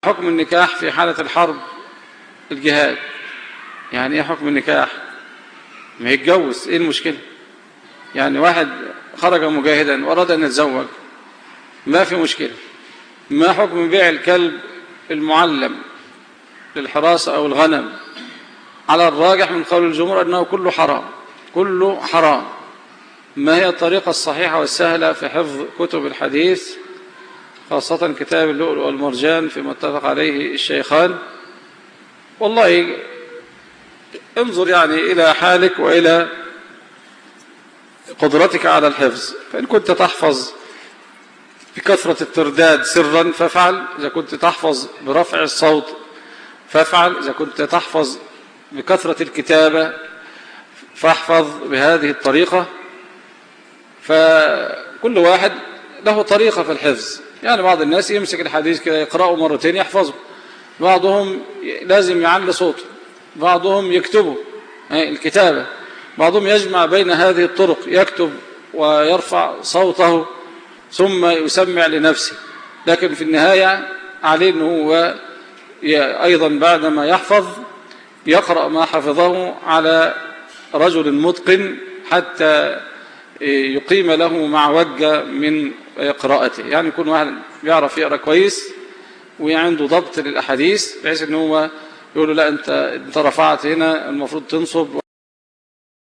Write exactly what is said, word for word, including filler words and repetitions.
حكم النكاح في حالة الحرب الجهاد. يعني ايه حكم النكاح؟ ما يتجوز، ايه المشكلة؟ يعني واحد خرج مجاهدا واراد ان يتزوج، ما في مشكلة. ما حكم بيع الكلب المعلم للحراسة او الغنم؟ على الراجح من قول الجمهور انه كله حرام، كله حرام. ما هي الطريقة الصحيحة والسهلة في حفظ كتب الحديث، خاصة كتاب اللؤلؤ والمرجان فيما اتفق عليه الشيخان؟ والله انظر يعني إلى حالك وإلى قدرتك على الحفظ. فإن كنت تحفظ بكثرة الترداد سرا فافعل، إذا كنت تحفظ برفع الصوت فافعل، إذا كنت تحفظ بكثرة الكتابة فاحفظ بهذه الطريقة. فكل واحد له طريقة في الحفظ. يعني بعض الناس يمسك الحديث كده يقرأه مرتين يحفظه، بعضهم لازم يعلي صوته، بعضهم يكتبه الكتابة، بعضهم يجمع بين هذه الطرق، يكتب ويرفع صوته ثم يسمع لنفسه. لكن في النهاية عليه أنه هو أيضا بعدما يحفظ يقرأ ما حفظه على رجل متقن حتى يقيم له معوجة من قراءته. يعني يكون واحد بيعرف يقرأ كويس وعنده ضبط للأحاديث، بحيث أنه هو يقول له لا أنت, انت رفعت هنا المفروض تنصب